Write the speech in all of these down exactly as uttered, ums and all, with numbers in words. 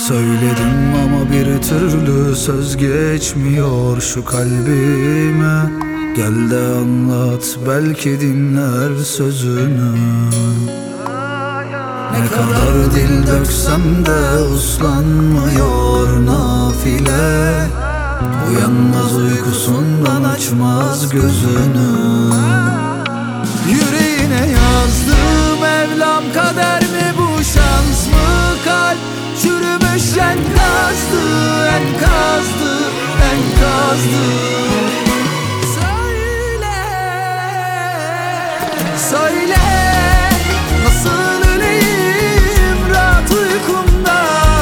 Söyledim ama bir türlü söz geçmiyor şu kalbime. Gel de anlat, belki dinler sözünü. Ne kadar dil döksem de uslanmıyor nafile. Uyanmaz uykusundan, açmaz gözünü. Yüreğine yazdım Mevlam, kader mi bu, şans mı kalp? Çürümüş enkazdı, enkazdı, enkazdı. Söyle, söyle, nasıl öleyim rahat uykumda?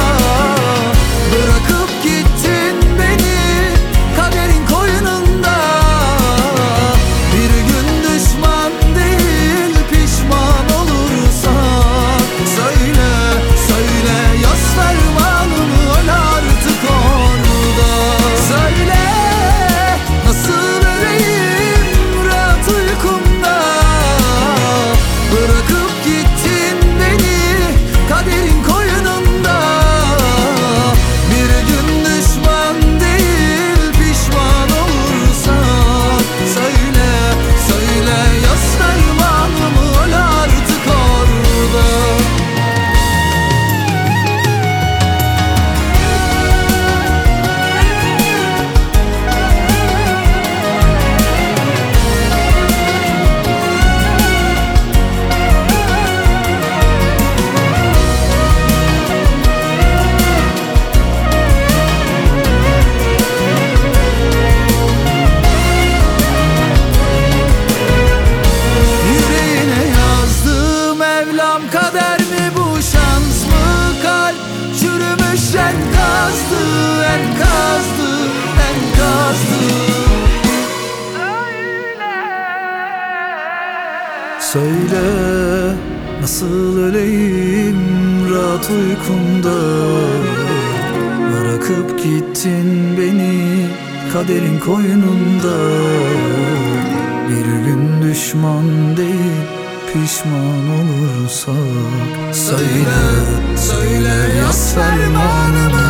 Bırakıp gittin beni kaderin koynunda. Bir gün düşman değil pişman olursak. Söyle, söyle, yaz fermanımı, öl artık orada. Söyle, nasıl öleyim rahat uykumda? Bırakıp gittin beni kaderin koynunda. Bir gün düşman değil pişman olursak. Söyle, söyle, yaz fermanımı, öl artık orada. Yüreğine yazdım Mevlam, kader mi bu, şans mı kalp? Çürümüş enkazdı, enkazdı, enkazdı. Söyle, nasıl öleyim rahat uykumda? Bırakıp gittin beni kaderin koynunda. Bir gün düşman değil pişman olursak. Söyle, söyle, yaz fermanımı,